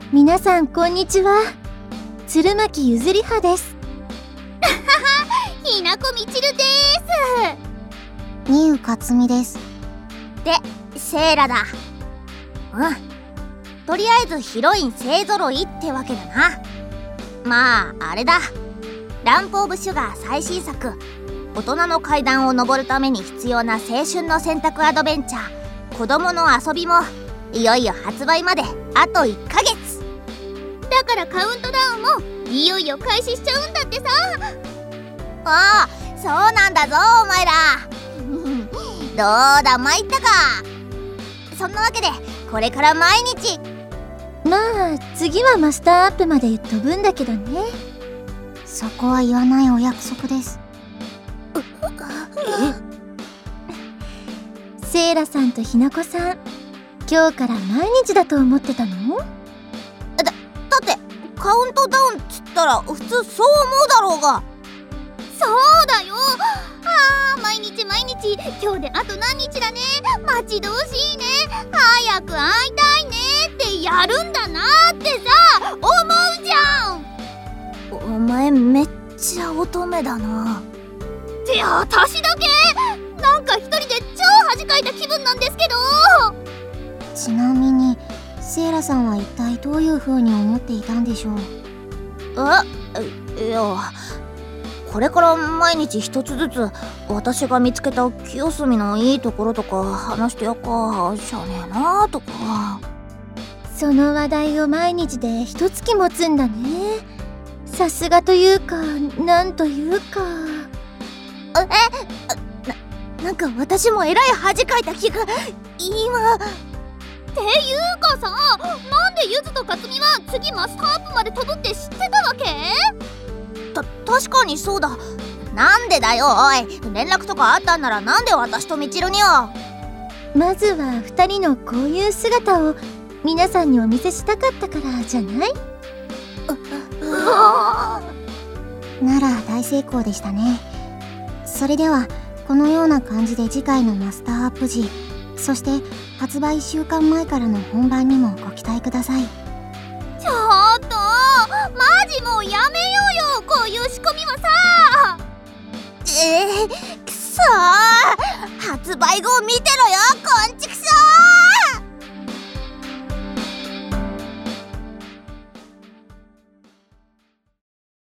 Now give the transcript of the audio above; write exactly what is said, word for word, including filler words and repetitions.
皆さんこんにちは。鶴巻ゆずりはです。 ひなこみちるでーす。にゆかつみです。 で、セイラだ。うん。とりあえずヒロイン勢ぞろいってわけだな。まああれだ、ランプオブシュガー最新作、大人の階段を上るために必要な青春の選択アドベンチャー、子供の遊びもいよいよ発売まであといっかげつだから、カウントダウンもいよいよ開始しちゃうんだってさ。ああ、そうなんだぞお前ら。どうだ参ったか。そんなわけでこれから毎日、 まあ次はマスターアップまで飛ぶんだけどね。 そこは言わないお約束です。 セイラさんとひなこさん、今日から毎日だと思ってたの？ だ、だってカウントダウンっつったら普通そう思うだろうが。そうだよ。あー、毎日毎日、今日であと何日だね、待ち遠しいね、早く会いたいねってやるんだなってさ、思うじゃん。お前めっちゃ乙女だな。って私だけなんか一人で超恥かいた気分なんですけど。 ちなみにセイラさんは一体どういう風に思っていたんでしょう？ え、いや、これから毎日一つずつ私が見つけた清澄のいいところとか話してやっかしゃねえなとか。 その話題を毎日で一月持つんだね。さすがというか、なんというか。 え、な、なんか私もえらい恥かいた気が今。っていうかさ、なんでゆずとかつみは次マスターアップまで飛ぶって知ってたわけ？た、確かにそうだ。なんでだよおい、連絡とかあったんならなんで私とみちるには。 まずはふたりのこういう姿を皆さんにお見せしたかったからじゃない？ なら大成功でしたね。それではこのような感じで次回のマスターアップ時、そして発売いっしゅうかんまえからの本番にもご期待ください。 ちょっとマジもうやめようよ、こういう仕込みはさ。えー、くそー、発売後見てろよこんち